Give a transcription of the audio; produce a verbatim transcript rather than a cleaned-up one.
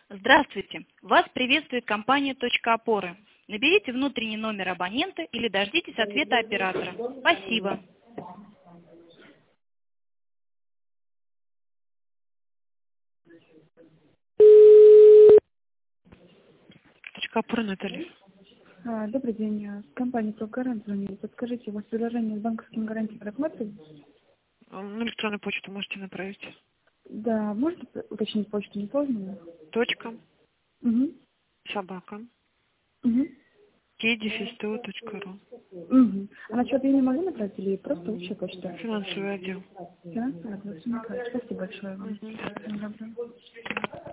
Здравствуйте! Вас приветствует компания «Точка опоры». Наберите внутренний номер абонента или дождитесь ответа оператора. Спасибо! Точка опоры, Наталья. А, добрый день. Я с компании «Прогарант» звоню. Подскажите, у вас предложение с банковским гарантией рассматривается? На электронную почту можете направить. Да, можете уточнить почту, не поздно? Точка. Угу. Собака. Угу. кей-то точка ру. Угу. А на счет я не могу направить или просто общая почта? Финансовый отдел. Финансовый отдел. Спасибо большое вам. Мгм. Всего доброго.